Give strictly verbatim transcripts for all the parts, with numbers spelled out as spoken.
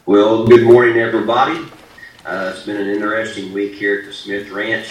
Well, good morning, everybody. Uh, it's been an interesting week here at the Smith Ranch,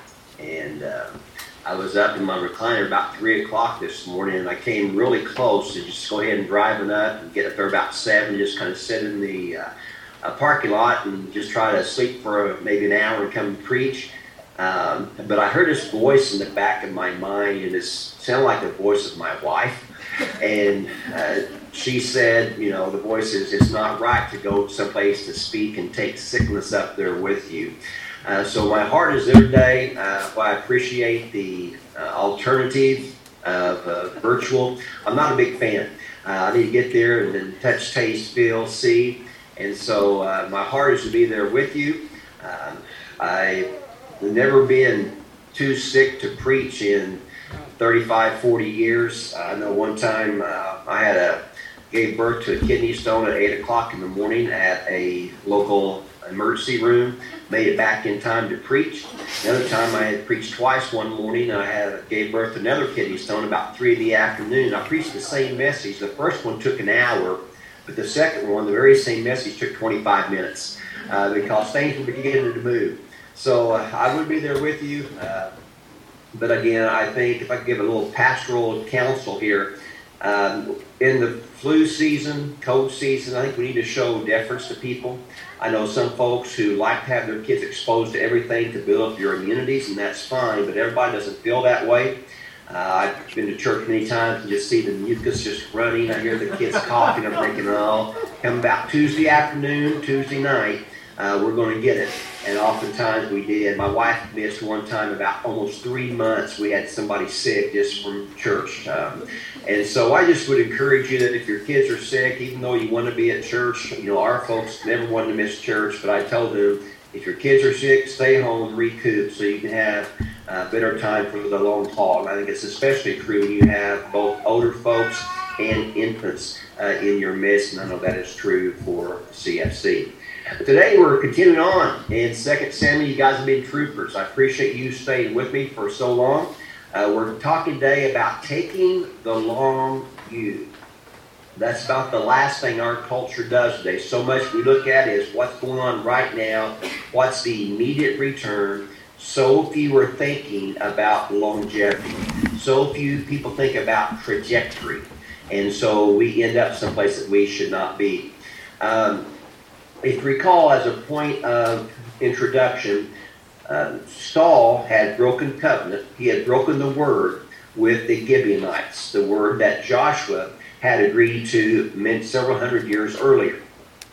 and uh, I was up in my recliner about three o'clock this morning, and I came really close to just go ahead and driving up and get up there about seven, just kind of sit in the uh, uh, parking lot and just try to sleep for a, maybe an hour and come and preach. Um, but I heard this voice in the back of my mind, and it sounded like the voice of my wife. And uh, she said, you know, the voice is, it's not right to go someplace to speak and take sickness up there with you. Uh, so my heart is there today. Uh, I appreciate the uh, alternative of uh, virtual. I'm not a big fan. Uh, I need to get there and then touch, taste, feel, see. And so uh, my heart is to be there with you. Uh, I've never been too sick to preach in thirty-five, forty years. I know one time uh, I had a gave birth to a kidney stone at eight o'clock in the morning at a local emergency room. Made it back in time to preach. Another time I had preached twice one morning. I had gave birth to another kidney stone about three in the afternoon. I preached the same message. The first one took an hour, but the second one, the very same message, took twenty-five minutes uh, because things were beginning to move. So uh, I would be there with you. Uh, But again, I think if I could give a little pastoral counsel here, um, in the flu season, cold season, I think we need to show deference to people. I know some folks who like to have their kids exposed to everything to build up your immunities, and that's fine, but everybody doesn't feel that way. Uh, I've been to church many times and just see the mucus just running. I hear the kids coughing. I'm thinking, oh, come about Tuesday afternoon, Tuesday night, uh, we're going to get it. And oftentimes we did. My wife missed one time about almost three months. We had somebody sick just from church. Um, and so I just would encourage you that if your kids are sick, even though you want to be at church, you know, our folks never wanted to miss church, but I told them, if your kids are sick, stay home, recoup, so you can have uh, better time for the long haul. And I think it's especially true when you have both older folks and infants uh, in your midst, and I know that is true for C F C. Today we're continuing on in Second Samuel. You guys have been troopers. I appreciate you staying with me for so long. Uh, we're talking today about taking the long view. That's about the last thing our culture does today. So much we look at is what's going on right now, what's the immediate return. So few are thinking about longevity. So few people think about trajectory. And so we end up someplace that we should not be. Um, If you recall, as a point of introduction, uh, Saul had broken covenant. He had broken the word with the Gibeonites, the word that Joshua had agreed to several hundred years earlier.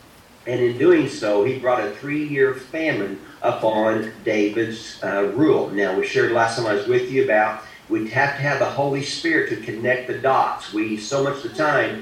And in doing so, he brought a three-year famine upon David's uh, rule. Now, we shared last time I was with you about we have to have the Holy Spirit to connect the dots. We, so much of the time,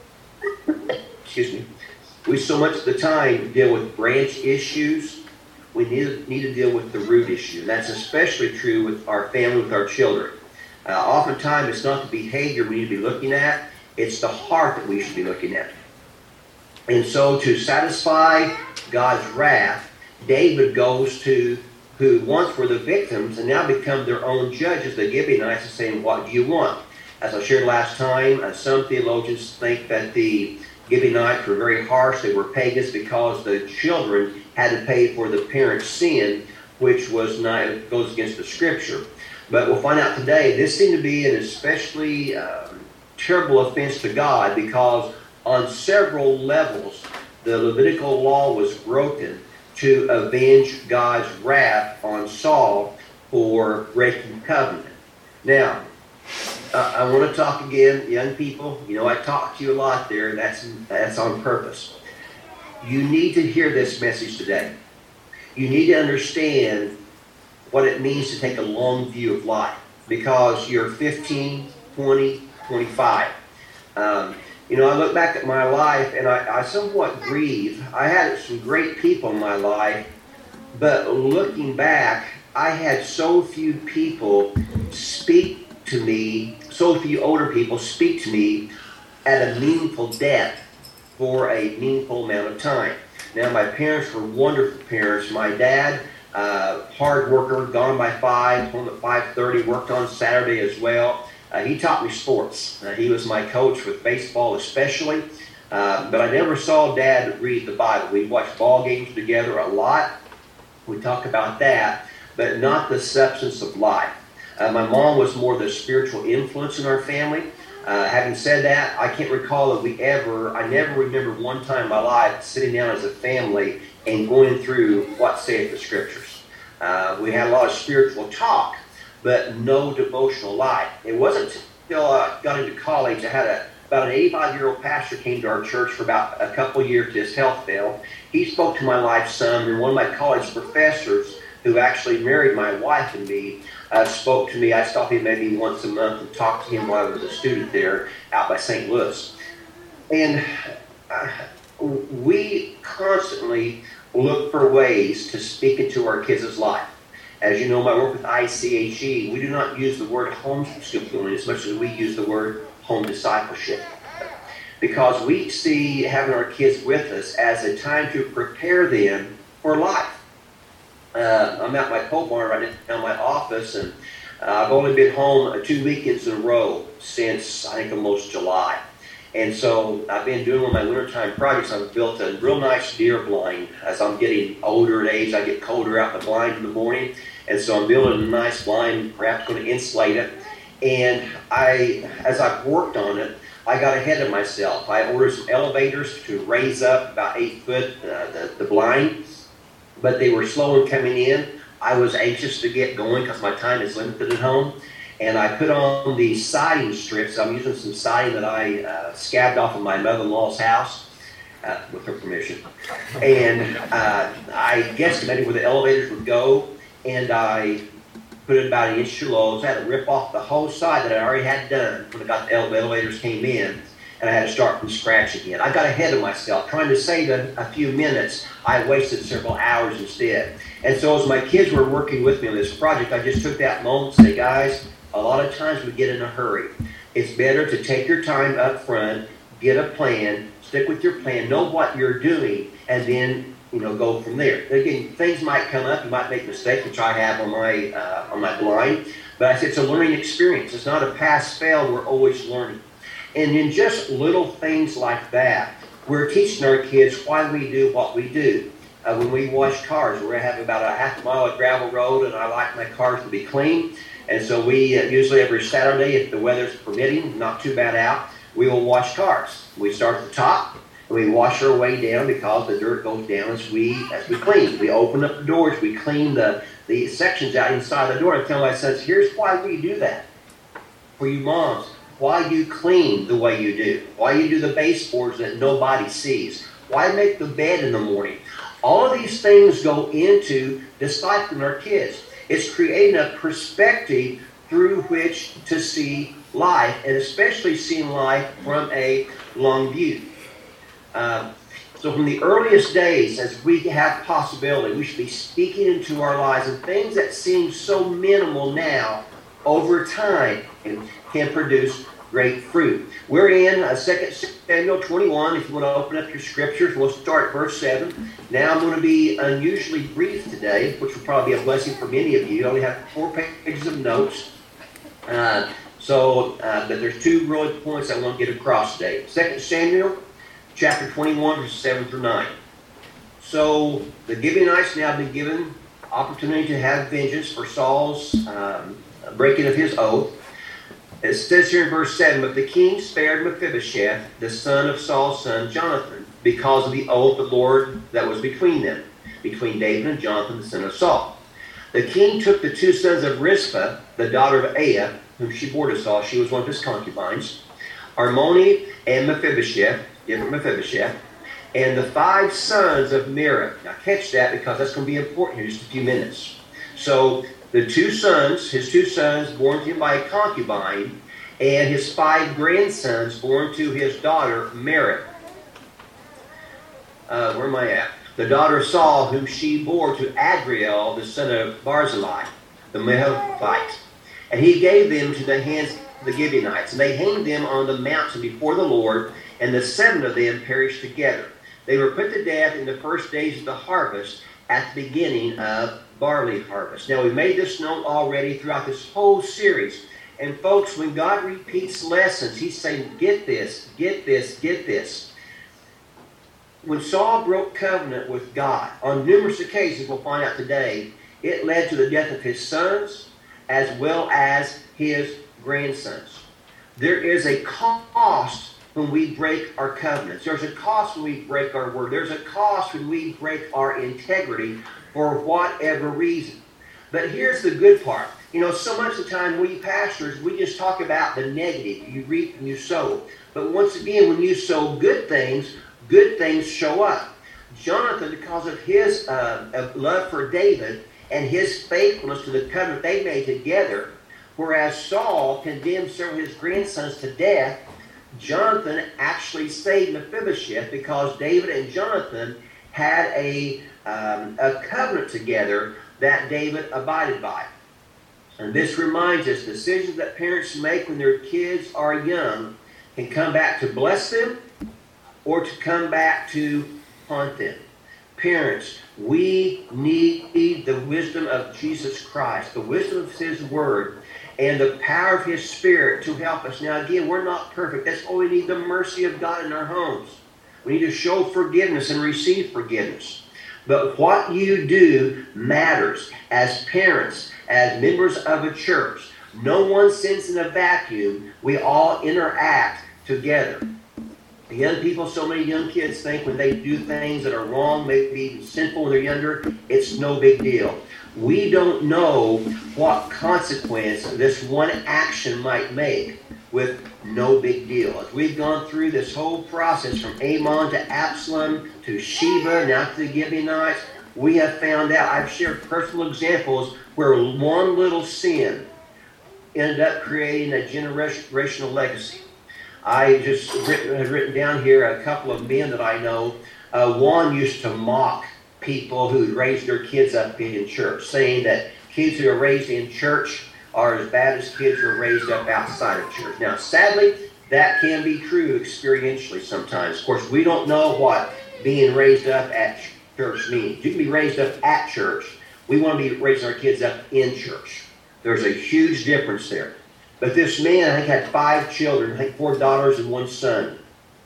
excuse me, We so much of the time deal with branch issues. We need, need to deal with the root issue. And that's especially true with our family, with our children. Uh, oftentimes, it's not the behavior we need to be looking at. It's the heart that we should be looking at. And so to satisfy God's wrath, David goes to who once were the victims and now become their own judges, the Gibeonites, and saying, what do you want? As I shared last time, uh, some theologians think that the Gibeonites were very harsh. They were pagans because the children had to pay for the parents' sin, which was not goes against the Scripture. But we'll find out today, this seemed to be an especially um, terrible offense to God because on several levels, the Levitical law was broken to avenge God's wrath on Saul for breaking covenant. Now, Uh, I want to talk again, young people. You know, I talk to you a lot there. That's that's on purpose. You need to hear this message today. You need to understand what it means to take a long view of life because you're fifteen, twenty, twenty-five. Um, you know, I look back at my life and I, I somewhat grieve. I had some great people in my life, but looking back, I had so few people speak to me, so few older people speak to me at a meaningful depth for a meaningful amount of time. Now, my parents were wonderful parents. My dad, uh, hard worker, gone by five, home at five thirty, worked on Saturday as well. Uh, he taught me sports. Uh, he was my coach with baseball especially. Uh, but I never saw Dad read the Bible. We watched ball games together a lot. We talk about that, but not the substance of life. Uh, my mom was more the spiritual influence in our family. Uh, having said that, I can't recall that we ever, I never remember one time in my life sitting down as a family and going through what saith the Scriptures. Uh, we had a lot of spiritual talk, but no devotional life. It wasn't until I got into college, I had a, about an eighty-five-year-old pastor came to our church for about a couple of years. His health failed. He spoke to my life some, and one of my college professors, who actually married my wife and me, uh, spoke to me. I stopped him maybe once a month and talked to him while I was a student there out by Saint Louis. And uh, we constantly look for ways to speak into our kids' life. As you know, my work with I C H E, we do not use the word homeschooling as much as we use the word home discipleship. Because we see having our kids with us as a time to prepare them for life. Uh, I'm at my pole barn right now in my office, and uh, I've only been home two weekends in a row since, I think, almost July. And so I've been doing one of my wintertime projects. I've built a real nice deer blind. As I'm getting older in age, I get colder out the blind in the morning. And so I'm building a nice blind, perhaps going to insulate it. And I, as I've worked on it, I got ahead of myself. I ordered some elevators to raise up about eight foot uh, the, the blind. But they were slow in coming in. I was anxious to get going because my time is limited at home. And I put on these siding strips. I'm using some siding that I uh, scabbed off of my mother-in-law's house, uh, with her permission. And uh, I guesstimated where the elevators would go, and I put it about an inch too low. So I had to rip off the whole side that I already had done when I got the elevators came in, and I had to start from scratch again. I got ahead of myself. Trying to save a, a few minutes, I wasted several hours instead. And so as my kids were working with me on this project, I just took that moment to say, guys, a lot of times we get in a hurry. It's better to take your time up front, get a plan, stick with your plan, know what you're doing, and then, you know, go from there. Again, things might come up, you might make mistakes, which I have on my uh, on my blind, but I said it's a learning experience. It's not a pass-fail, we're always learning. And in just little things like that, we're teaching our kids why we do what we do. Uh, when we wash cars, we have about a half mile of gravel road, and I like my cars to be clean. And so we uh, usually every Saturday, if the weather's permitting, not too bad out, we will wash cars. We start at the top, and we wash our way down because the dirt goes down as we as we clean. We open up the doors, we clean the, the sections out inside the door. I tell my sons, here's why we do that. For you moms, why you clean the way you do. Why you do the baseboards that nobody sees. Why make the bed in the morning. All of these things go into discipling our kids. It's creating a perspective through which to see life, and especially seeing life from a long view. Uh, so from the earliest days, as we have possibility, we should be speaking into our lives, and things that seem so minimal now, over time, can produce great fruit. We're in uh, Second Samuel twenty-one. If you want to open up your scriptures, we'll start at verse seven. Now I'm going to be unusually brief today, which will probably be a blessing for many of you. I only have four pages of notes. Uh, so, uh, but there's two really points I want to get across today. Second Samuel chapter twenty-one, verses seven through nine. So the Gibeonites now have been given opportunity to have vengeance for Saul's um, breaking of his oath. It says here in verse seven, but the king spared Mephibosheth, the son of Saul's son Jonathan, because of the oath of the Lord that was between them, between David and Jonathan, the son of Saul. The king took the two sons of Rizpah, the daughter of Aiah, whom she bore to Saul. She was one of his concubines, Armoni and Mephibosheth, different Mephibosheth, and the five sons of Merab. Now catch that, because that's going to be important here in just a few minutes. So the two sons, his two sons born to him by a concubine, and his five grandsons born to his daughter Merab. Uh, where am I at? The daughter of Saul, whom she bore to Adriel, the son of Barzillai, the Mehophite. And he gave them to the hands of the Gibeonites, and they hanged them on the mountain before the Lord, and the seven of them perished together. They were put to death in the first days of the harvest, at the beginning of barley harvest. Now, we've made this note already throughout this whole series. And folks, when God repeats lessons, he's saying, get this, get this, get this. when Saul broke covenant with God, on numerous occasions, we'll find out today, it led to the death of his sons as well as his grandsons. There is a cost when we break our covenants. There's a cost when we break our word. There's a cost when we break our integrity for whatever reason. But here's the good part. You know, so much of the time we pastors, we just talk about the negative. You reap and you sow. But once again, when you sow good things, good things show up. Jonathan, because of his uh, love for David and his faithfulness to the covenant they made together, whereas Saul condemned several of his grandsons to death, Jonathan actually saved Mephibosheth because David and Jonathan had a, um, a covenant together that David abided by. And this reminds us, decisions that parents make when their kids are young can come back to bless them or to come back to haunt them. Parents, we need the wisdom of Jesus Christ, the wisdom of his word, and the power of his Spirit to help us. Now again, we're not perfect. That's why we need the mercy of God in our homes. We need to show forgiveness and receive forgiveness. But what you do matters. As parents, as members of a church, no one sits in a vacuum. We all interact together. The young people, so many young kids think when they do things that are wrong, maybe even sinful when they're younger, it's no big deal. We don't know what consequence this one action might make with no big deal. As we've gone through this whole process from Ammon to Absalom to Sheba, now to the Gibeonites, we have found out, I've shared personal examples where one little sin ended up creating a generational legacy. I just written, have written down here a couple of men that I know. Uh, one used to mock people who raised their kids up in church, saying that kids who are raised in church are as bad as kids who are raised up outside of church. Now, sadly, that can be true experientially sometimes. Of course, we don't know what being raised up at church means. You can be raised up at church. We want to be raising our kids up in church. There's a huge difference there. But this man, I think, had five children, I think four daughters and one son.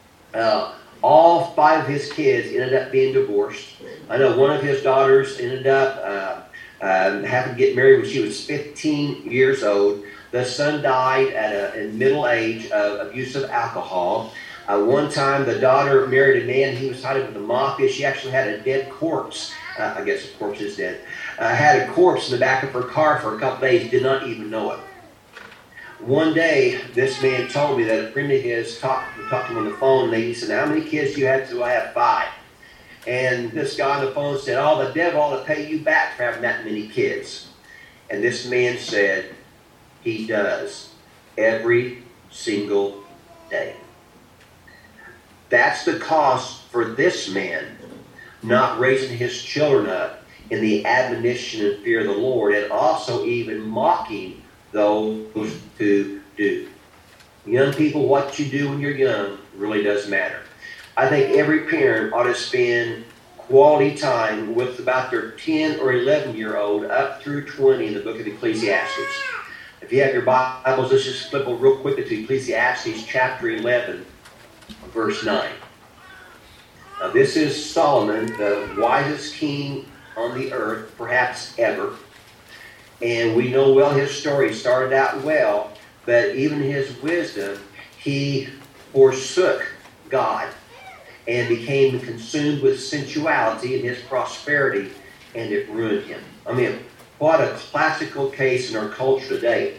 Uh, all five of his kids ended up being divorced. I know one of his daughters ended up uh, um, having to get married when she was fifteen years old. The son died at a in middle age of abuse of alcohol. Uh, one time, the daughter married a man. He was tied up with the mafia. She actually had a dead corpse. Uh, I guess the corpse is dead. Uh, had a corpse in the back of her car for a couple days. Did not even know it. One day, this man told me that a friend of his talked, talked to him on the phone, and he said, "How many kids do you have?" So I have five. And this guy on the phone said, "Oh, the devil ought to pay you back for having that many kids." And this man said, "He does, every single day." That's the cost for this man, not raising his children up in the admonition and fear of the Lord, and also even mocking those who do. Young people, what you do when you're young really does matter. I think every parent ought to spend quality time with about their ten or eleven year old up through twenty in the book of Ecclesiastes. If you have your Bibles, let's just flip real quickly to Ecclesiastes chapter eleven, verse nine. Now, this is Solomon, the wisest king on the earth, perhaps ever. And we know well his story started out well, but even his wisdom, he forsook God and became consumed with sensuality and his prosperity, and it ruined him. I mean, what a classical case in our culture today.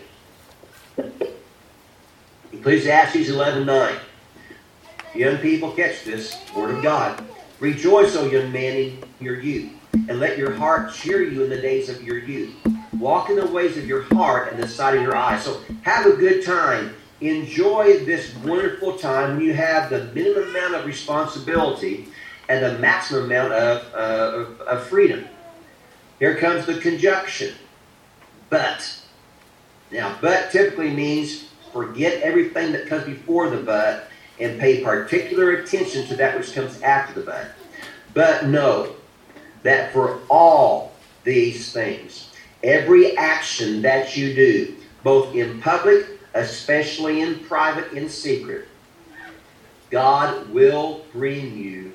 Ecclesiastes eleven nine. Young people, catch this, word of God. "Rejoice, O young man, in your youth, and let your heart cheer you in the days of your youth. Walk in the ways of your heart and the sight of your eyes." So have a good time. Enjoy this wonderful time when you have the minimum amount of responsibility and the maximum amount of, uh, of, of freedom. Here comes the conjunction. But. Now, but typically means forget everything that comes before the but and pay particular attention to that which comes after the but. But know that for all these things, every action that you do, both in public, especially in private, in secret, God will bring you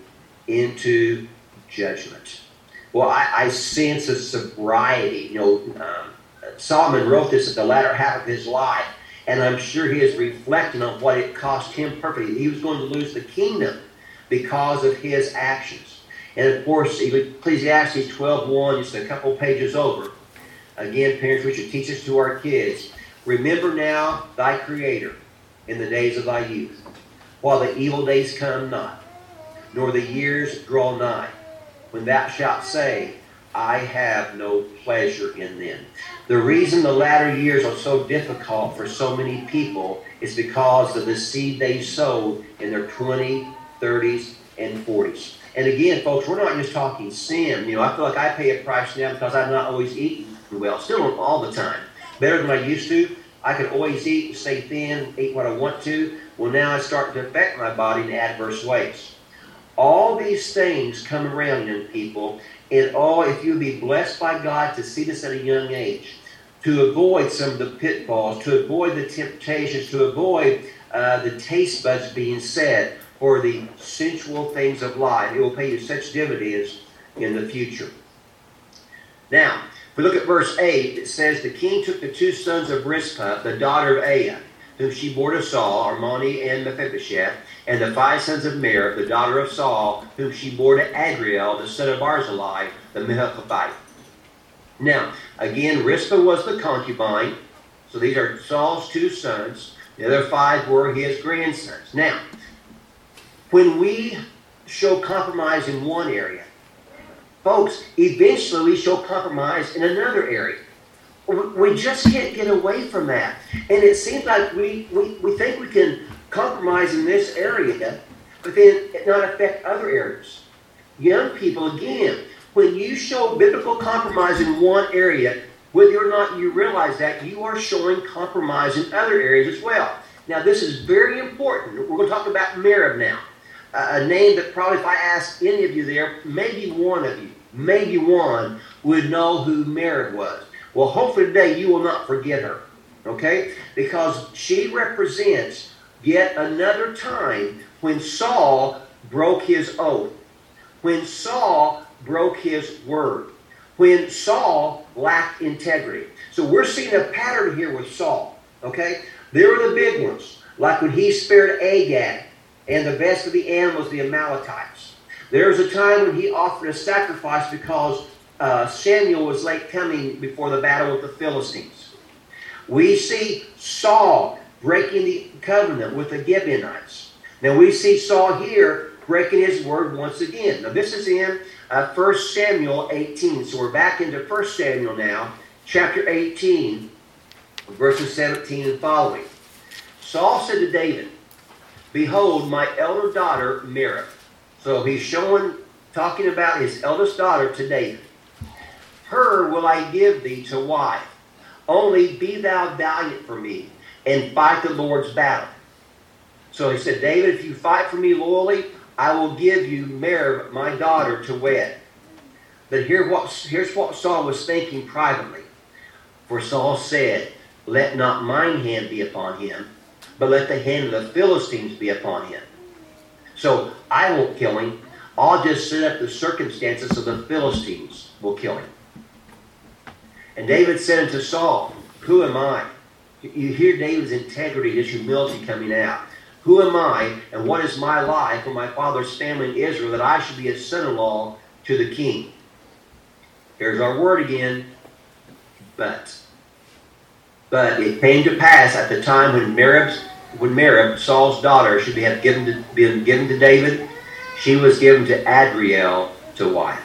into judgment. Well, I, I sense a sobriety. You know, um, Solomon wrote this at the latter half of his life, and I'm sure he is reflecting on what it cost him perfectly. He was going to lose the kingdom because of his actions. And of course, Ecclesiastes twelve one, just a couple pages over. Again, parents, we should teach this to our kids. Remember now thy Creator in the days of thy youth, while the evil days come not, nor the years draw nigh, when thou shalt say, I have no pleasure in them. The reason the latter years are so difficult for so many people is because of the seed they sowed in their twenties, thirties, and forties. And again, folks, we're not just talking sin. You know, I feel like I pay a price now because I'm not always eating well. Still don't all the time. Better than I used to. I could always eat and stay thin, eat what I want to. Well, now it's starting to affect my body in adverse ways. All these things come around, young people, and all, if you be blessed by God to see this at a young age, to avoid some of the pitfalls, to avoid the temptations, to avoid uh, the taste buds being set for the sensual things of life, it will pay you such dividends in the future. Now, if we look at verse eight, it says, the king took the two sons of Rizpah, the daughter of Aiah, whom she bore to Saul, Armoni and Mephibosheth, and the five sons of Merab, the daughter of Saul, whom she bore to Adriel, the son of Barzillai, the Mehophite. Now, again, Rizpah was the concubine. So these are Saul's two sons. The other five were his grandsons. Now, when we show compromise in one area, folks, eventually we show compromise in another area. We just can't get away from that. And it seems like we, we, we think we can compromise in this area, but then it not affect other areas. Young people, again, when you show biblical compromise in one area, whether or not you realize that, you are showing compromise in other areas as well. Now, this is very important. We're going to talk about Merab now. Uh, a name that probably if I asked any of you there, maybe one of you, maybe one, would know who Merab was. Well, hopefully today you will not forget her, okay? Because she represents yet another time when Saul broke his oath, when Saul broke his word, when Saul lacked integrity. So we're seeing a pattern here with Saul, okay? There are the big ones, like when he spared Agag and the best of the animals, the Amalekites. There was a time when he offered a sacrifice because uh, Samuel was late coming before the battle with the Philistines. We see Saul breaking the covenant with the Gibeonites. Now we see Saul here breaking his word once again. Now this is in uh, First Samuel eighteen. So we're back into First Samuel now, chapter eighteen, verses seventeen and following. Saul said to David, behold, my elder daughter Merab. So he's showing, talking about his eldest daughter to David. Her will I give thee to wife. Only be thou valiant for me, and fight the Lord's battle. So he said, David, if you fight for me loyally, I will give you Merab, my daughter, to wed. But here what, here's what Saul was thinking privately. For Saul said, let not mine hand be upon him, but let the hand of the Philistines be upon him. So I won't kill him. I'll just set up the circumstances so the Philistines will kill him. And David said unto Saul, who am I? You hear David's integrity, his humility coming out. Who am I, and what is my life or my father's family in Israel, that I should be a son-in-law to the king? Here's our word again, but. But it came to pass at the time when Merab, when Merab, Saul's daughter, should be have given to, been given to David, she was given to Adriel to wife.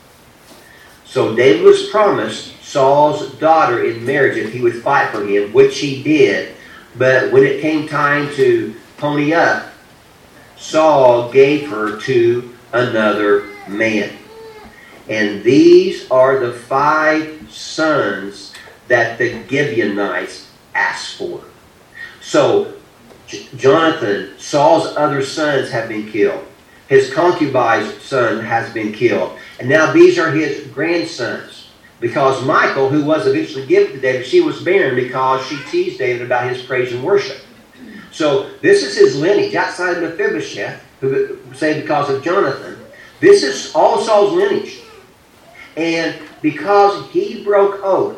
So David was promised Saul's daughter in marriage if he would fight for him, which he did. But when it came time to pony up, Saul gave her to another man. And these are the five sons that the Gibeonites asked for. So J- Jonathan, Saul's other sons have been killed. His concubine's son has been killed. And now these are his grandsons. Because Michal, who was eventually given to David, she was barren because she teased David about his praise and worship. So this is his lineage outside of Mephibosheth, who say because of Jonathan. This is all Saul's lineage. And because he broke oath,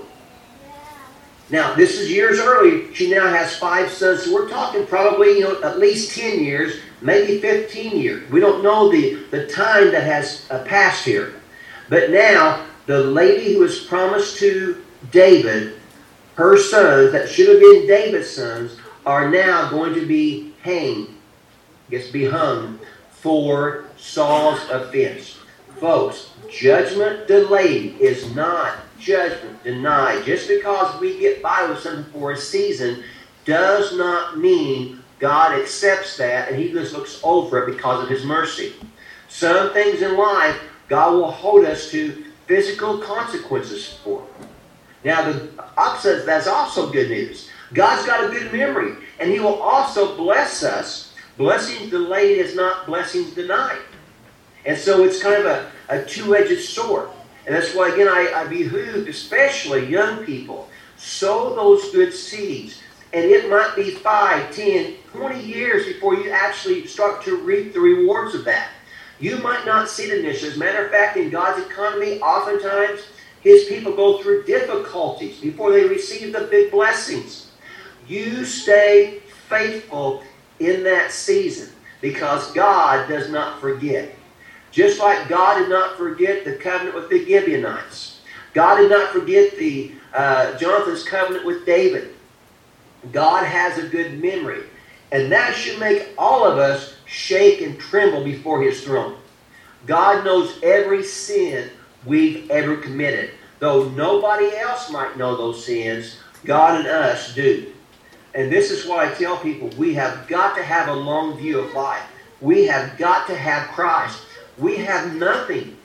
now this is years early, she now has five sons. So we're talking probably, you know, at least ten years, maybe fifteen years. We don't know the, the time that has uh, passed here. But now, the lady who was promised to David, her sons, that should have been David's sons, are now going to be hanged, I guess be hung, for Saul's offense. Folks, judgment delayed is not judgment denied. Just because we get by with something for a season does not mean God accepts that and He just looks over it because of His mercy. Some things in life God will hold us to physical consequences for. Now the opposite, that's also good news. God's got a good memory, and He will also bless us. Blessings delayed is not blessings denied. And so it's kind of a, a two-edged sword. And that's why, again, I, I behoove, especially young people, sow those good seeds. And it might be five, ten, twenty years before you actually start to reap the rewards of that. You might not see it initially. As a matter of fact, in God's economy, oftentimes His people go through difficulties before they receive the big blessings. You stay faithful in that season because God does not forget. Just like God did not forget the covenant with the Gibeonites. God did not forget the uh, Jonathan's covenant with David. God has a good memory. And that should make all of us shake and tremble before His throne. God knows every sin we've ever committed. Though nobody else might know those sins, God and us do. And this is why I tell people, we have got to have a long view of life. We have got to have Christ. We have nothing.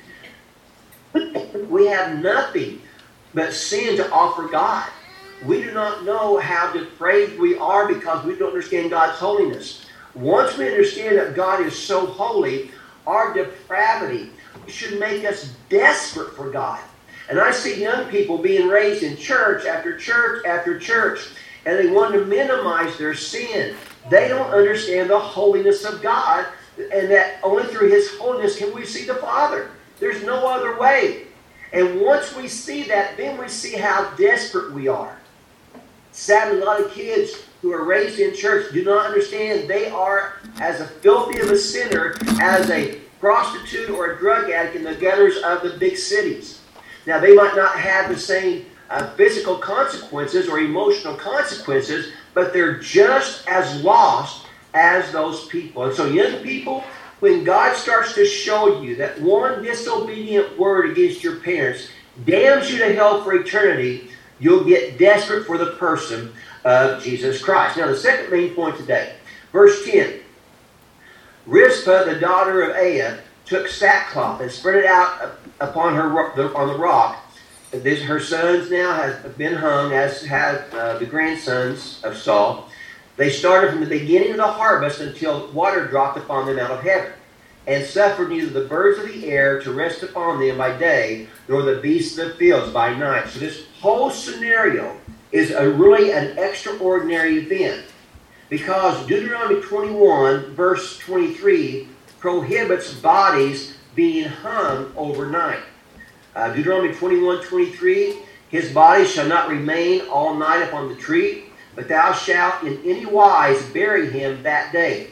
We have nothing but sin to offer God. We do not know how depraved we are because we don't understand God's holiness. Once we understand that God is so holy, our depravity should make us desperate for God. And I see young people being raised in church after church after church, and they want to minimize their sin. They don't understand the holiness of God, and that only through His holiness can we see the Father. There's no other way. And once we see that, then we see how desperate we are. Sadly, a lot of kids who are raised in church do not understand they are as a filthy of a sinner as a prostitute or a drug addict in the gutters of the big cities. Now, they might not have the same uh, physical consequences or emotional consequences, but they're just as lost as those people. And so, young people, when God starts to show you that one disobedient word against your parents damns you to hell for eternity, you'll get desperate for the person of Jesus Christ. Now, the second main point today, verse ten. Rizpah, the daughter of Aiah, took sackcloth and spread it out upon her on the rock. This, her sons now have been hung, as have uh, the grandsons of Saul. They started from the beginning of the harvest until water dropped upon them out of heaven, and suffered neither the birds of the air to rest upon them by day, nor the beasts of the fields by night. So this whole scenario is a really an extraordinary event, because Deuteronomy twenty-one, verse twenty-three, prohibits bodies being hung overnight. Uh, Deuteronomy twenty-one, twenty-three, his body shall not remain all night upon the tree, but thou shalt in any wise bury him that day.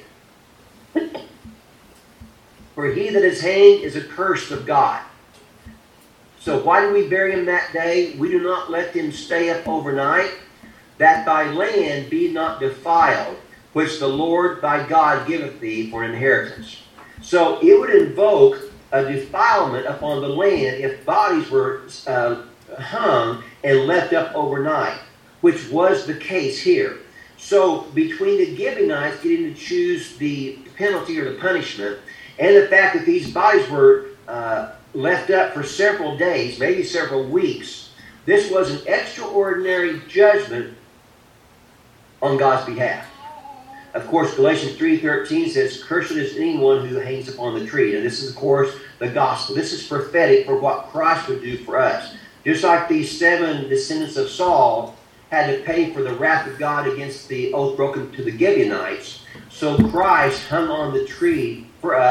For he that is hanged is accursed of God. So why do we bury him that day? We do not let them stay up overnight, that thy land be not defiled, which the Lord thy God giveth thee for an inheritance. So it would invoke a defilement upon the land if bodies were uh, hung and left up overnight, which was the case here. So between the Gibeonites getting to choose the penalty or the punishment, and the fact that these bodies were uh, left up for several days, maybe several weeks, this was an extraordinary judgment on God's behalf. Of course, Galatians three thirteen says, "Cursed is anyone who hangs upon the tree." And this is, of course, the gospel. This is prophetic for what Christ would do for us. Just like these seven descendants of Saul had to pay for the wrath of God against the oath broken to the Gibeonites, so Christ hung on the tree for us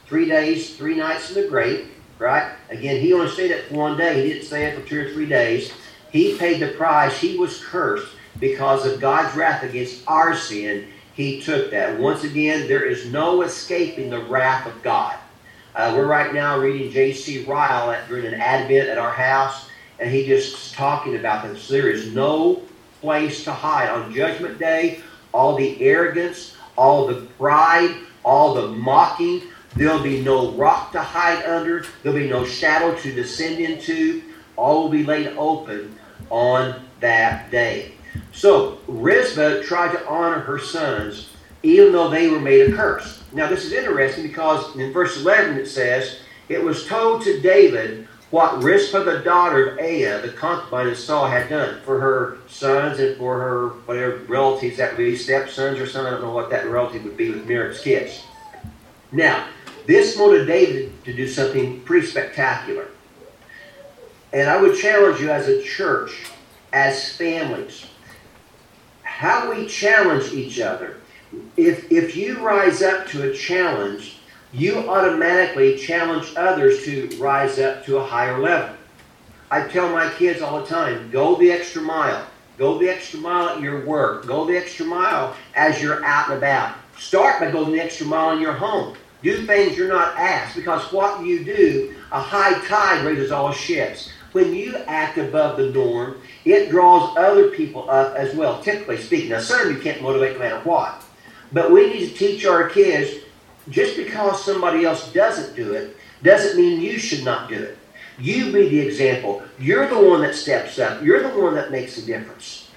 three days, three nights in the grave, right? Again, he only stayed it for one day. He didn't stay it for two or three days. He paid the price. He was cursed because of God's wrath against our sin. He took that. Once again, there is no escaping the wrath of God. Uh, we're right now reading J C Ryle at, during an Advent at our house, and he just talking about this. There is no place to hide. On Judgment Day, all the arrogance, all the pride, all the mocking, there'll be no rock to hide under. There'll be no shadow to descend into. All will be laid open on that day. So, Rizpah tried to honor her sons, even though they were made a curse. Now, this is interesting because in verse eleven it says, it was told to David what Rizpah, the daughter of Aiah, the concubine of Saul, had done for her sons and for her whatever relatives, that would be stepsons or something. I don't know what that relative would be with Miriam's kids. Now, this motivated David to do something pretty spectacular. And I would challenge you as a church, as families, how we challenge each other. If, if you rise up to a challenge, you automatically challenge others to rise up to a higher level. I tell my kids all the time, go the extra mile. Go the extra mile at your work. Go the extra mile as you're out and about. Start by going the extra mile in your home. Do things you're not asked, because what you do, a high tide raises all ships. When you act above the norm, it draws other people up as well, typically speaking. Now, some of you can't motivate no matter what. But we need to teach our kids, just because somebody else doesn't do it, doesn't mean you should not do it. You be the example. You're the one that steps up. You're the one that makes a difference.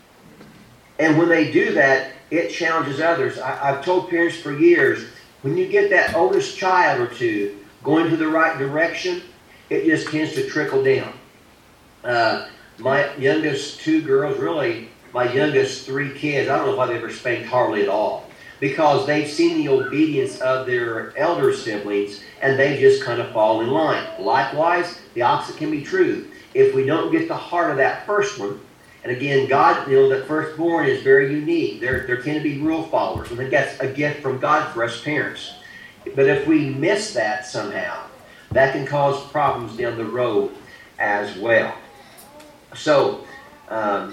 And when they do that, it challenges others. I, I've told parents for years, when you get that oldest child or two going to the right direction, it just tends to trickle down. Uh, my youngest two girls, really my youngest three kids, I don't know if I've ever spanked hardly at all, because they've seen the obedience of their elder siblings and they just kind of fall in line. Likewise, the opposite can be true. If we don't get the heart of that first one, and again, God, you know, that firstborn is very unique. There, there tend to be rule followers. I think that's a gift from God for us parents. But if we miss that somehow, that can cause problems down the road as well. So, um,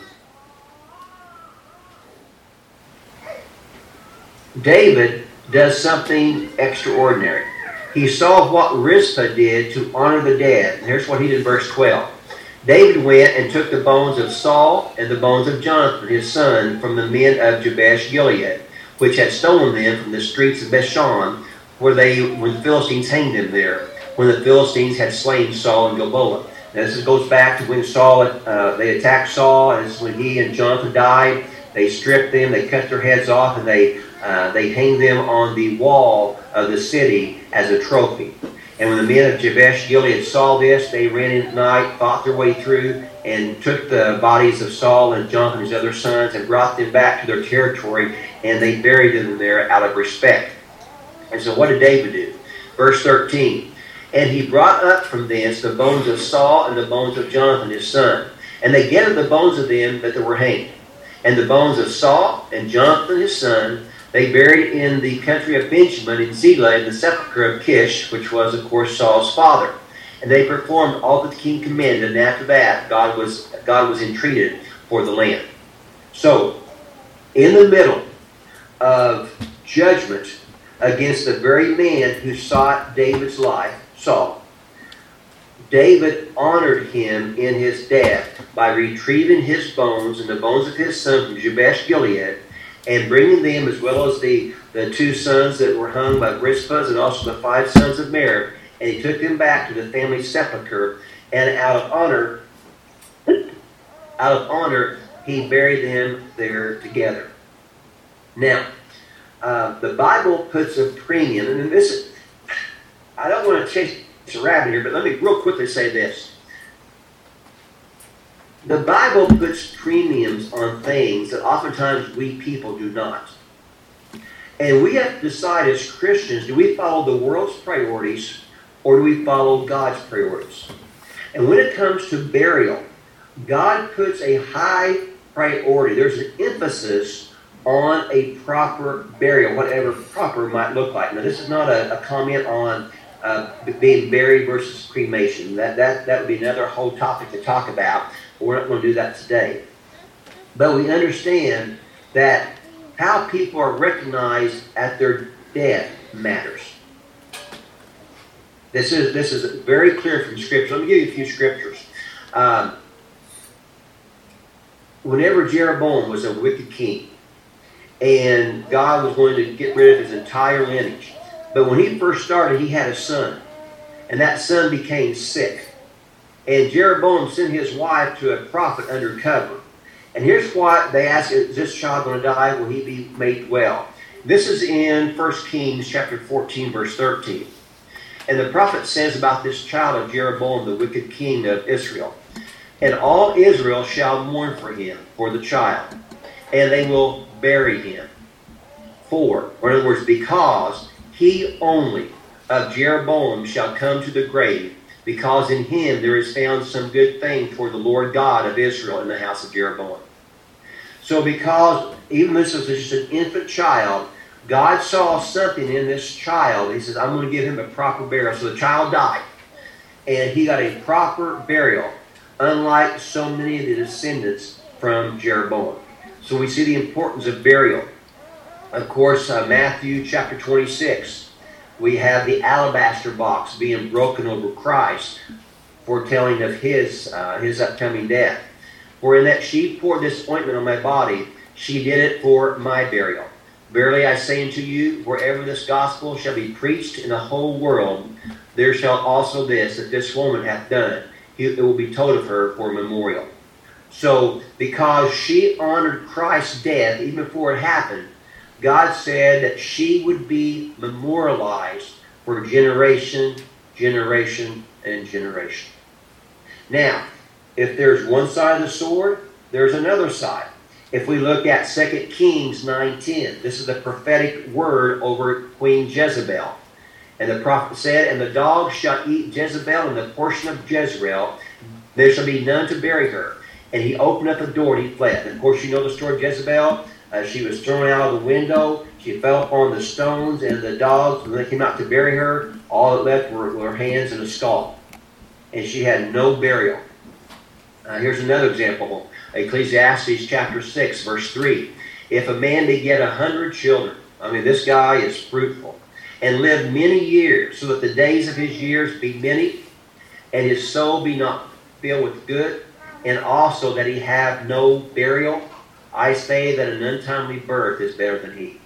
David does something extraordinary. He saw what Rizpah did to honor the dead. And here's what he did in verse twelve. David went and took the bones of Saul and the bones of Jonathan, his son, from the men of Jabesh Gilead, which had stolen them from the streets of Bashan, where they, when the Philistines hanged them there, when the Philistines had slain Saul and Gilboa. Now, this goes back to when Saul, uh, they attacked Saul, and this is when he and Jonathan died. They stripped them, they cut their heads off, and they uh, they hanged them on the wall of the city as a trophy. And when the men of Jabesh Gilead saw this, they ran in at night, fought their way through, and took the bodies of Saul and Jonathan, his other sons, and brought them back to their territory, and they buried them there out of respect. And so what did David do? Verse thirteen. And he brought up from thence the bones of Saul and the bones of Jonathan his son. And they gathered the bones of them that were hanged. And the bones of Saul and Jonathan his son they buried in the country of Benjamin in Zelah in the sepulchre of Kish, which was, of course, Saul's father. And they performed all that the king commanded, and after that God was, God was entreated for the land. So, in the middle of judgment against the very man who sought David's life, Saul, David honored him in his death by retrieving his bones and the bones of his son from Jabesh Gilead, and bringing them, as well as the, the two sons that were hung by Rizpah, and also the five sons of Merib, and he took them back to the family sepulchre, and out of honor, out of honor, he buried them there together. Now, uh, the Bible puts a premium, and this, I don't want to chase a rabbit here, but let me real quickly say this. The Bible puts premiums on things that oftentimes we people do not. And we have to decide as Christians, do we follow the world's priorities or do we follow God's priorities? And when it comes to burial, God puts a high priority. There's an emphasis on a proper burial, whatever proper might look like. Now, this is not a, a comment on uh, being buried versus cremation. That, that, that would be another whole topic to talk about. But we're not going to do that today. But we understand that how people are recognized at their death matters. This is, this is very clear from Scripture. Let me give you a few scriptures. Um, whenever Jeroboam was a wicked king, and God was going to get rid of his entire lineage. But when he first started, he had a son. And that son became sick. And Jeroboam sent his wife to a prophet undercover. And here's what they asked, is this child going to die? Will he be made well? This is in First Kings chapter fourteen, verse thirteen. And the prophet says about this child of Jeroboam, the wicked king of Israel, and all Israel shall mourn for him, for the child, and they will bury him. For, or in other words, because he only of Jeroboam shall come to the grave, because in him there is found some good thing toward the Lord God of Israel in the house of Jeroboam. So because even this is just an infant child, God saw something in this child. He says, I'm going to give him a proper burial. So the child died, and he got a proper burial, unlike so many of the descendants from Jeroboam. So we see the importance of burial. Of course, uh, Matthew chapter twenty-six, we have the alabaster box being broken over Christ, foretelling of his, uh, his upcoming death. For in that she poured this ointment on my body, she did it for my burial. Verily I say unto you, wherever this gospel shall be preached in the whole world, there shall also this, that this woman hath done, it will be told of her for a memorial. So, because she honored Christ's death even before it happened, God said that she would be memorialized for generation, generation, and generation. Now, if there's one side of the sword, there's another side. If we look at Second Kings nine ten, this is the prophetic word over Queen Jezebel. And the prophet said, and the dogs shall eat Jezebel and the portion of Jezreel. There shall be none to bury her. And he opened up the door and he fled. And of course, you know the story of Jezebel. Uh, she was thrown out of the window. She fell upon the stones, and the dogs, when they came out to bury her, all that left were, were her hands and a skull. And she had no burial. Uh, here's another example. Ecclesiastes chapter six, verse three. If a man beget a hundred children, I mean, this guy is fruitful, and live many years, so that the days of his years be many, and his soul be not filled with good, and also that he have no burial, I say that an untimely birth is better than he.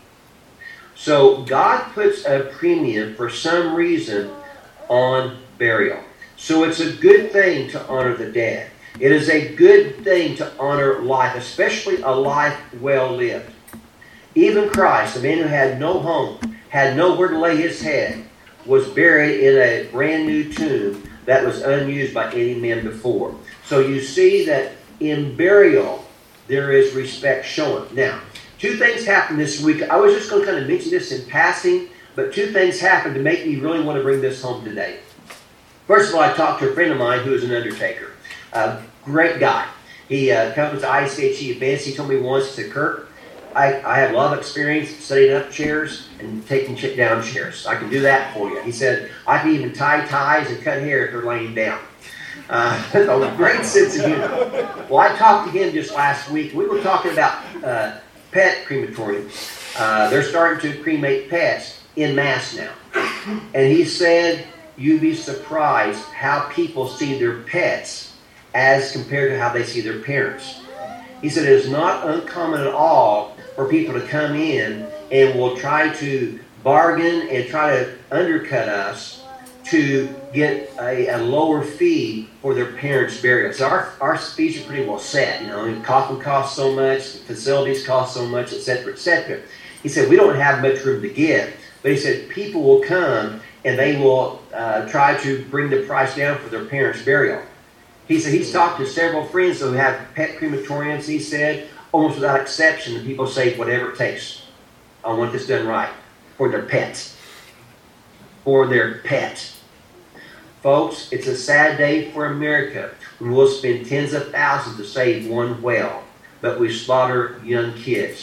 So God puts a premium for some reason on burial. So it's a good thing to honor the dead. It is a good thing to honor life, especially a life well lived. Even Christ, a man who had no home, had nowhere to lay his head, was buried in a brand new tomb that was unused by any man before. So you see that in burial, there is respect shown. Now, two things happened this week. I was just going to kind of mention this in passing, but two things happened to make me really want to bring this home today. First of all, I talked to a friend of mine who is an undertaker. A great guy. He uh, comes to I C H E events. He told me once, he said, Kirk, I, I have a lot of experience setting up chairs and taking down chairs. I can do that for you. He said, I can even tie ties and cut hair if they're laying down. Uh, a great sense of humor. Well, I talked to him just last week. We were talking about uh, pet crematoriums. Uh, they're starting to cremate pets en masse now. And he said, you'd be surprised how people see their pets as compared to how they see their parents. He said it is not uncommon at all for people to come in and will try to bargain and try to undercut us to get a, a lower fee for their parents' burial. So our, our fees are pretty well set. You know, the coffin costs so much, the facilities cost so much, et cetera, et cetera. He said we don't have much room to give. But he said people will come and they will uh, try to bring the price down for their parents' burial. He said he's talked to several friends who have pet crematoriums. He said, almost without exception, the people say, whatever it takes. I want this done right. For their pets. For their pet. Folks, it's a sad day for America when we'll spend tens of thousands to save one whale, but we slaughter young kids.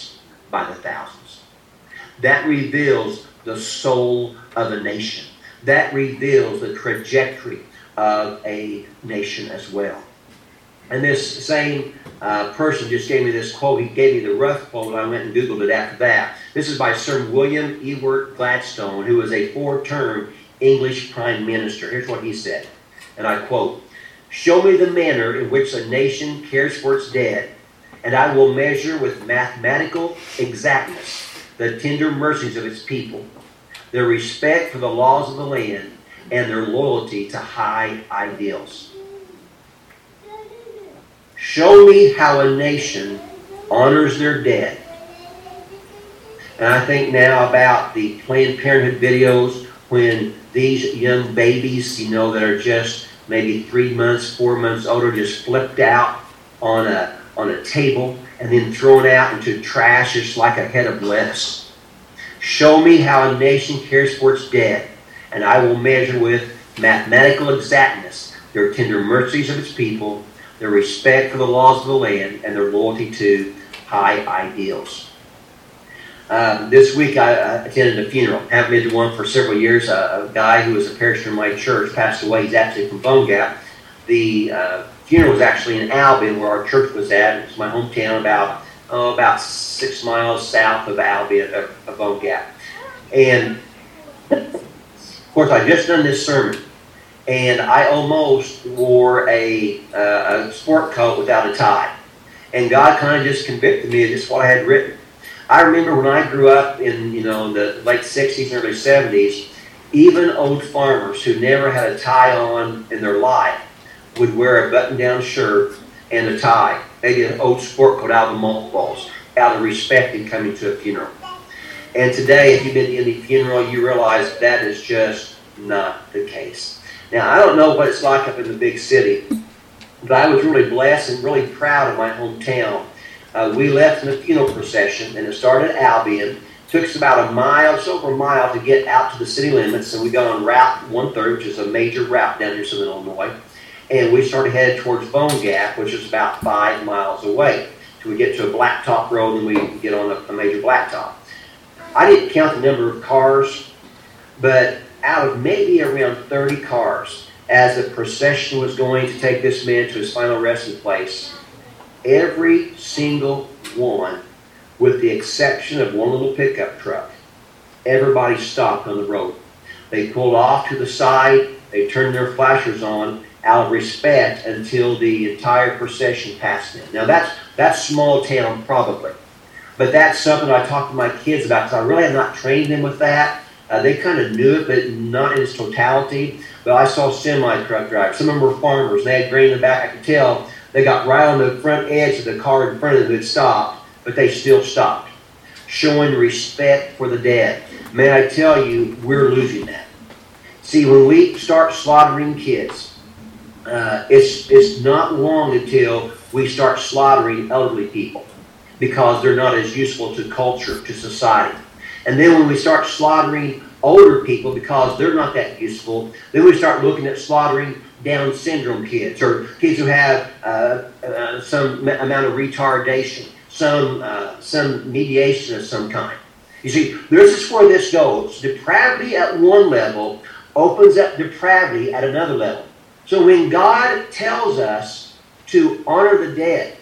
by the thousands. That reveals the soul of a nation. That reveals the trajectory of a nation as well. And this same uh, person just gave me this quote. He gave me the rough quote. I went and Googled it after that. This is by Sir William Ewart Gladstone, who was a four-term English Prime Minister. Here's what he said, and I quote, "Show me the manner in which a nation cares for its dead, and I will measure with mathematical exactness the tender mercies of its people, their respect for the laws of the land, and their loyalty to high ideals." Show me how a nation honors their dead. And I think now about the Planned Parenthood videos when these young babies, you know, that are just maybe three months, four months old, are just flipped out on a on a table and then thrown out into trash just like a head of lettuce. Show me how a nation cares for its dead, and I will measure with mathematical exactness their tender mercies of its people, their respect for the laws of the land, and their loyalty to high ideals. Um, this week I uh, attended a funeral. I haven't been to one for several years. Uh, a guy who was a parishioner in my church passed away. He's actually from Bone Gap. The uh, funeral was actually in Albion, where our church was at. It's my hometown, about oh, about six miles south of Albion, uh, of Bone Gap. And of course, I just done this sermon, and I almost wore a, uh, a sport coat without a tie. And God kind of just convicted me of just what I had written. I remember when I grew up in, you know, the late sixties and early seventies, even old farmers who never had a tie on in their life would wear a button-down shirt and a tie, maybe an old sport coat out of the mothballs, out of respect in coming to a funeral. And today, if you've been to any funeral, you realize that is just not the case. Now, I don't know what it's like up in the big city, but I was really blessed and really proud of my hometown. Uh, we left in a funeral procession, and it started at Albion. It took us about a mile, just over a mile, to get out to the city limits, and we got on Route one thirty, which is a major route down here in Southern Illinois, and we started headed towards Bone Gap, which is about five miles away, till we get to a blacktop road, and we get on a, a major blacktop. I didn't count the number of cars, but out of maybe around thirty cars, as the procession was going to take this man to his final resting place, every single one, with the exception of one little pickup truck, everybody stopped on the road. They pulled off to the side, they turned their flashers on out of respect until the entire procession passed them. Now that's that's small town probably, but that's something I talk to my kids about, because I really have not trained them with that. Uh, they kind of knew it, but not in its totality. But I saw semi-truck drivers. Some of them were farmers. They had grain in the back. I could tell they got right on the front edge of the car in front of them that stopped, but they still stopped, showing respect for the dead. May I tell you, we're losing that. See, when we start slaughtering kids, uh, it's, it's not long until we start slaughtering elderly people, because they're not as useful to culture, to society. And then when we start slaughtering older people because they're not that useful, then we start looking at slaughtering Down syndrome kids, or kids who have uh, uh, some amount of retardation, some uh, some mediation of some kind. You see, this is where this goes. Depravity at one level opens up depravity at another level. So when God tells us to honor the dead,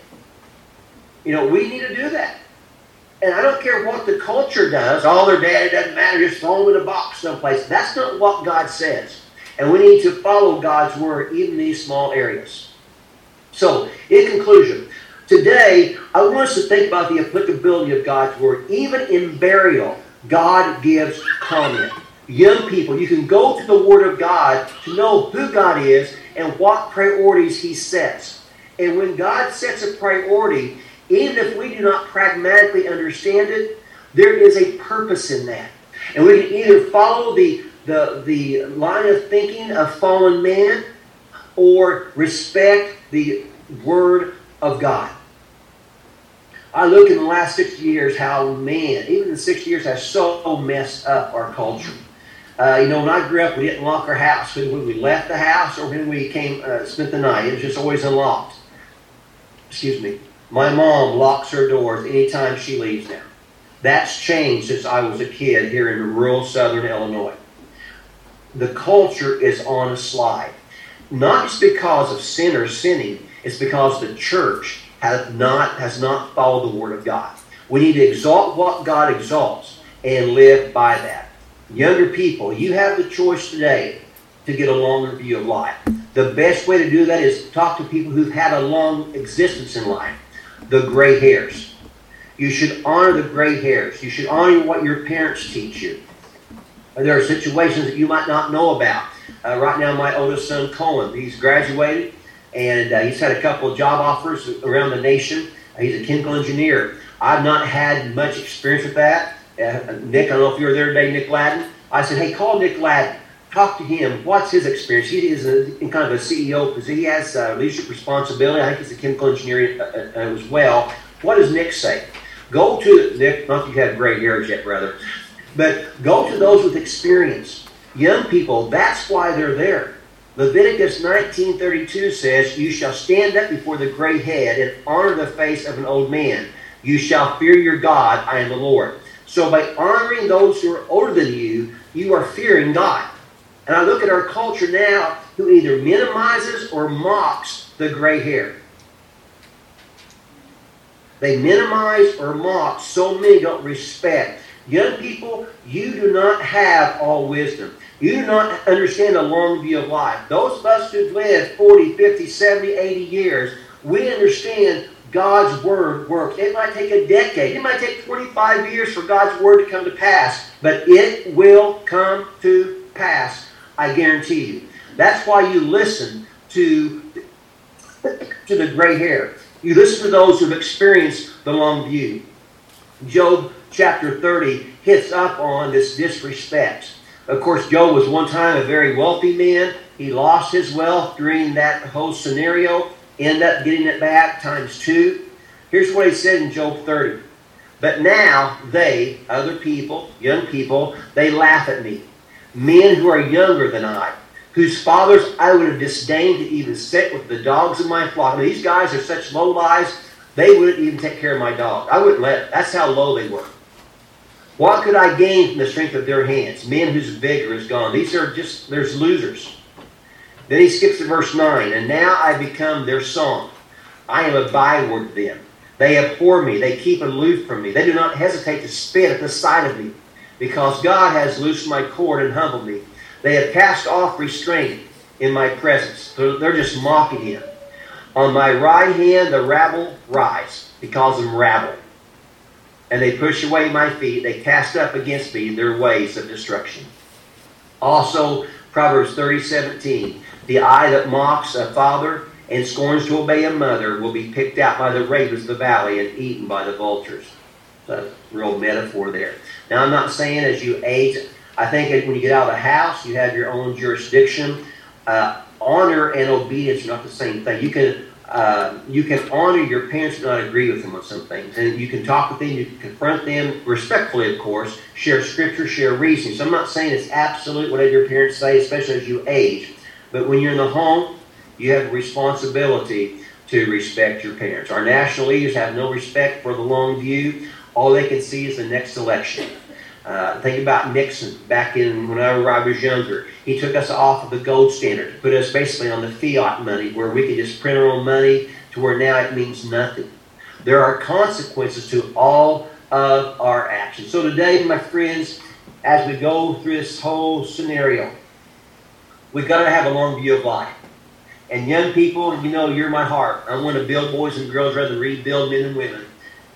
you know, we need to do that. And I don't care what the culture does. Oh, they're dead, it doesn't matter, just throw them in a box someplace. That's not what God says. And we need to follow God's word even in these small areas. So, in conclusion, today I want us to think about the applicability of God's word. Even in burial, God gives comment. Young people, you can go to the word of God to know who God is and what priorities he sets. And when God sets a priority, even if we do not pragmatically understand it, there is a purpose in that. And we can either follow the, the, the line of thinking of fallen man, or respect the Word of God. I look in the last sixty years how man, even in sixty years, has so messed up our culture. Uh, you know, when I grew up, we didn't lock our house. When we left the house or when we came uh, spent the night, it was just always unlocked. Excuse me. My mom locks her doors anytime she leaves now. That's changed since I was a kid here in rural southern Illinois. The culture is on a slide. Not just because of sin or sinning, it's because the church has not, has not followed the Word of God. We need to exalt what God exalts and live by that. Younger people, you have the choice today to get a longer view of life. The best way to do that is talk to people who've had a long existence in life. The gray hairs. You should honor the gray hairs. You should honor what your parents teach you. There are situations that you might not know about. Uh, right now, my oldest son, Colin, he's graduated, and uh, he's had a couple of job offers around the nation. Uh, he's a chemical engineer. I've not had much experience with that. Uh, Nick, I don't know if you were there today, Nick Ladden. I said, hey, call Nick Ladden. Talk to him. What's his experience? He is a, in kind of a C E O position. He has uh, leadership responsibility. I think he's a chemical engineer uh, uh, as well. What does Nick say? Go to, Nick, not that you have gray hairs yet, brother, but go to those with experience. Young people, that's why they're there. Leviticus nineteen thirty-two says, you shall stand up before the gray head and honor the face of an old man. You shall fear your God, I am the Lord. So by honoring those who are older than you, you are fearing God. And I look at our culture now who either minimizes or mocks the gray hair. They minimize or mock. So many don't respect. Young people, you do not have all wisdom. You do not understand a long view of life. Those of us who've lived forty, fifty, seventy, eighty years, we understand God's Word works. It might take a decade. It might take twenty-five years for God's Word to come to pass. But it will come to pass. I guarantee you. That's why you listen to, to the gray hair. You listen to those who've experienced the long view. Job chapter thirty hits up on this disrespect. Of course, Job was one time a very wealthy man. He lost his wealth during that whole scenario. Ended up getting it back times two. Here's what he said in Job thirty. But now they, other people, young people, they laugh at me. Men who are younger than I, whose fathers I would have disdained to even sit with the dogs of my flock. I mean, these guys are such low lives, they wouldn't even take care of my dog. I wouldn't let it. That's how low they were. What could I gain from the strength of their hands? Men whose vigor is gone. These are just, there's losers. Then he skips to verse nine. And now I become their song. I am a byword to them. They abhor me. They keep aloof from me. They do not hesitate to spit at the sight of me. Because God has loosed my cord and humbled me. They have cast off restraint in my presence. They're just mocking him. On my right hand the rabble rise, because I'm rabble. And they push away my feet. They cast up against me their ways of destruction. Also, Proverbs thirty seventeen. The eye that mocks a father and scorns to obey a mother will be picked out by the ravens of the valley and eaten by the vultures. That's a real metaphor there. Now, I'm not saying as you age, I think when you get out of the house, you have your own jurisdiction. Uh, honor and obedience are not the same thing. You can uh, you can honor your parents and not agree with them on some things. And you can talk with them, you can confront them, respectfully, of course, share scripture, share reasoning. So I'm not saying it's absolute whatever your parents say, especially as you age. But when you're in the home, you have a responsibility to respect your parents. Our national leaders have no respect for the long view. All they can see is the next election. Uh, think about Nixon back in whenever I was younger. He took us off of the gold standard to put us basically on the fiat money where we could just print our own money to where now it means nothing. There are consequences to all of our actions. So today, my friends, as we go through this whole scenario, we've got to have a long view of life. And young people, you know, you're my heart. I want to build boys and girls rather than rebuild men and women.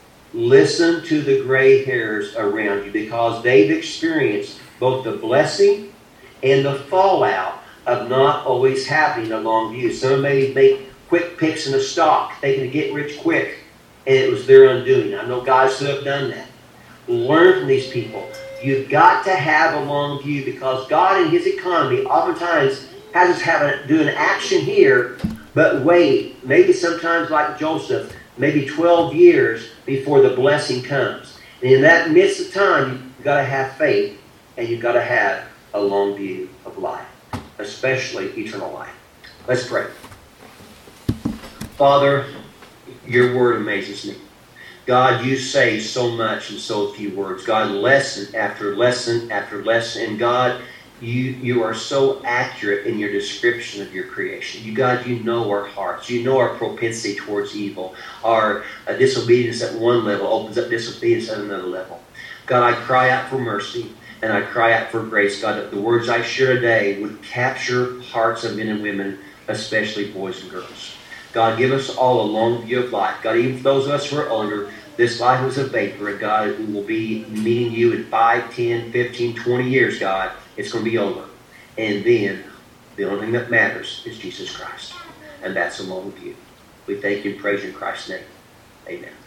Listen to the gray hairs around you because they've experienced both the blessing and the fallout of not always having a long view. Some maybe make quick picks in the stock, thinking to get rich quick, and it was their undoing. I know guys who have done that. Learn from these people. You've got to have a long view because God in His economy oftentimes has us have a, do an action here, but wait, maybe sometimes like Joseph, maybe twelve years before the blessing comes. And in that midst of time, you've got to have faith and you've got to have a long view of life, especially eternal life. Let's pray. Father, your word amazes me. God, you say so much in so few words. God, lesson after lesson after lesson. And God, you you are so accurate in your description of your creation. You, God, you know our hearts. You know our propensity towards evil. Our uh, disobedience at one level opens up disobedience at another level. God, I cry out for mercy and I cry out for grace. God, that the words I share today would capture hearts of men and women, especially boys and girls. God, give us all a long view of life. God, even for those of us who are older, this life is a vapor. And God, we will be meeting you in five, ten, fifteen, twenty years, God. It's going to be over. And then the only thing that matters is Jesus Christ. And that's along with you. We thank you and praise you in Christ's name. Amen.